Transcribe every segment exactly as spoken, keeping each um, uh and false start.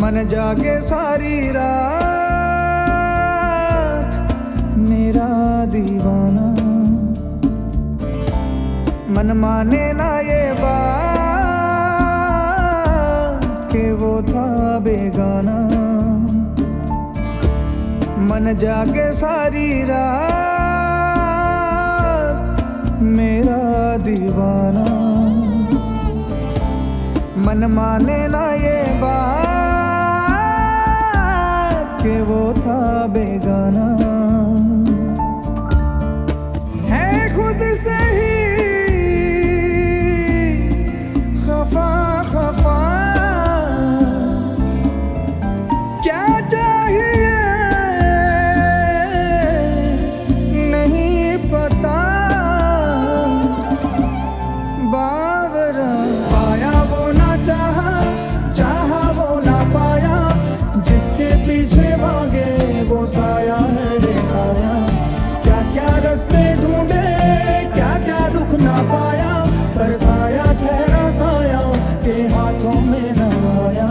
मन जागे सारी रात मेरा दीवाना, मन माने ना ये बात कि वो था बेगाना। मन जागे सारी रात मेरा दीवाना, मन माने ना ये बात कि वो था बेगाना। है खुद से ही खफा खफा, क्या चाहिए नहीं पता। बावरा पाया वो ना चाहा, चाहा वो ना पाया, जिसके पीछे भागे वो साया है रे साया। क्या क्या रास्ते ढूंढे, क्या क्या दुख ना पाया, पर साया ठहरा साया के हाथों में न आया।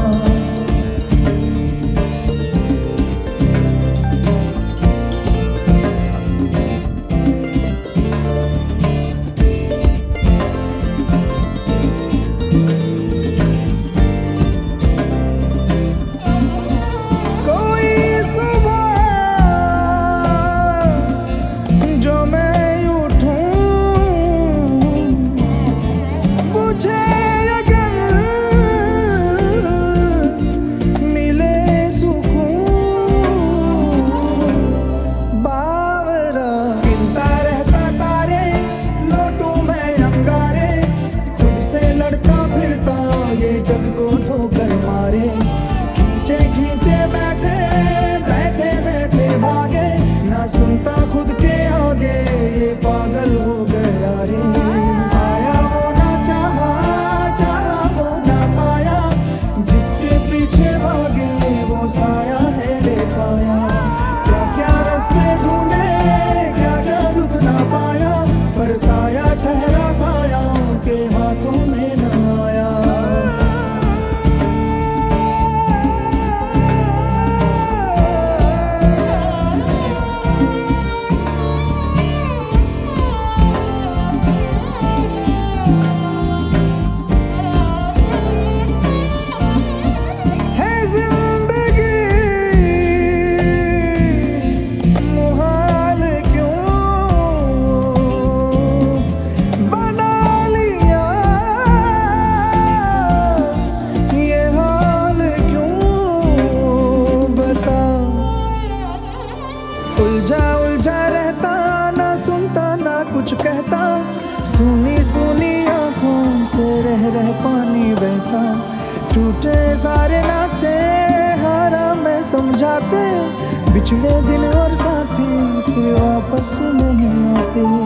जग को ठोकर मारे, खींचे खींचे बैठे बैठे बैठे भागे, ना सुनता खुद के आगे ये पागल हो गया रे। आया वो ना चाहा, चाहा वो ना पाया, जिसके पीछे भागे वो साया है रे साया। क्या क्या रास्ते ढूंढे, क्या क्या दुख ना पाया, पर साया ठहरा साया के हाथों में न आया। उलझा उलझा रहता, ना सुनता ना कुछ कहता, सुनी सुनी आँखों से रह रह पानी बहता। टूटे सारे नाते हारा मैं समझाते, बिछड़े दिल और साथी फिर वापस नहीं आते।